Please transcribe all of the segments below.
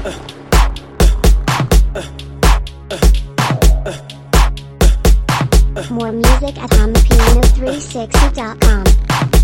More music at OnThePiano360.com.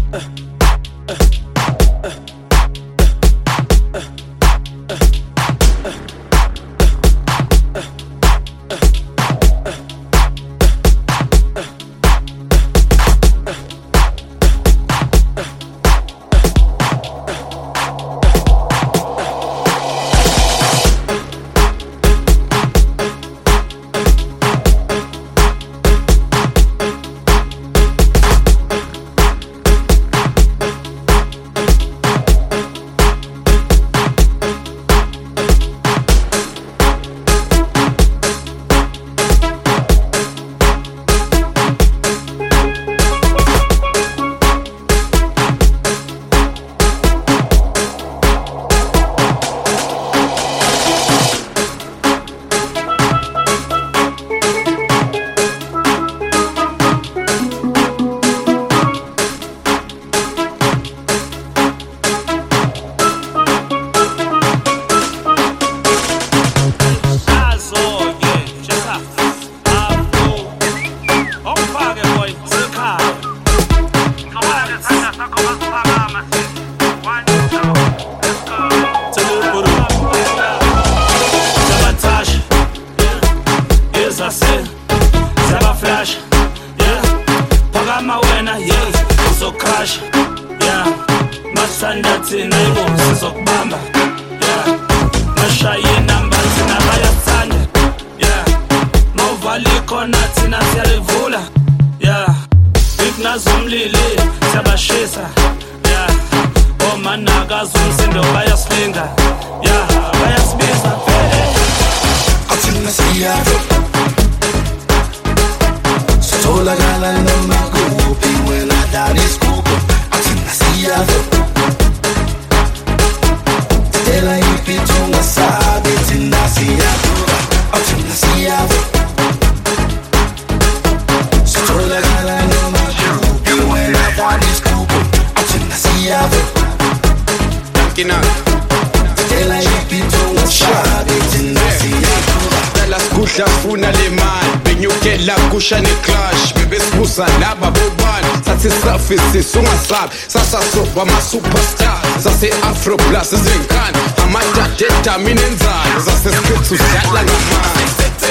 Funa le mali, benyukela kusha ne clash, bebesibusa laba bobani, sathi surface sungasabi, sasa soba ma superstar, sase Afro Plus izinkani, amadadeta mina enzalo, sase skethu sidlala ngamani.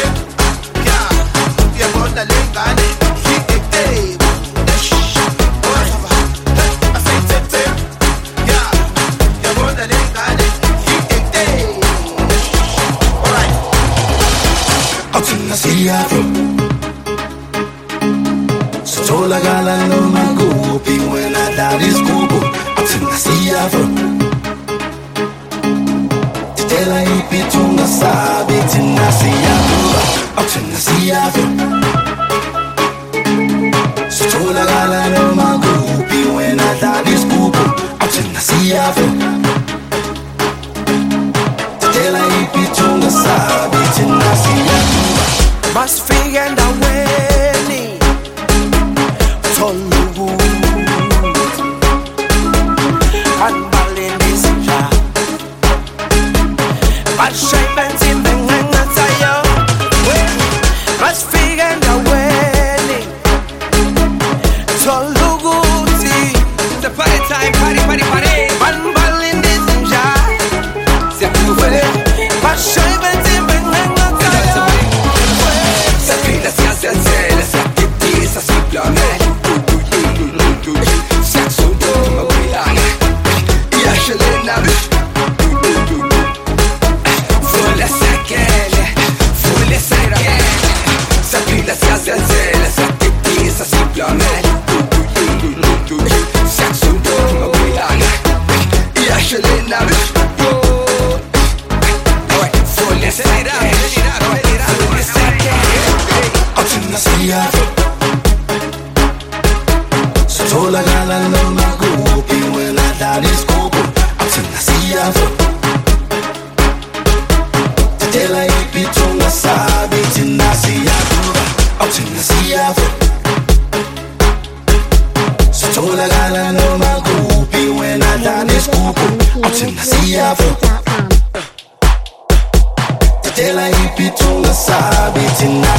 Yeah, yabona le ngane, Siafro Sotola gala no magupi when I daddy's kubo Atina siafro Titela ipi tunga sabi tina siafro Atina siafro Sotola gala no magupi when I daddy's kubo Atina siafro Titela ipi tunga sabi tina siafro Mas figenda weni Tolu Anbalin isja Bashai benzin bengenga tayo Mas figenda weni Tolu guti The party time, party Anbalin isja C'est nouvel Bashai benzin bengenga tayo Let's Tela ipito ngasabi tina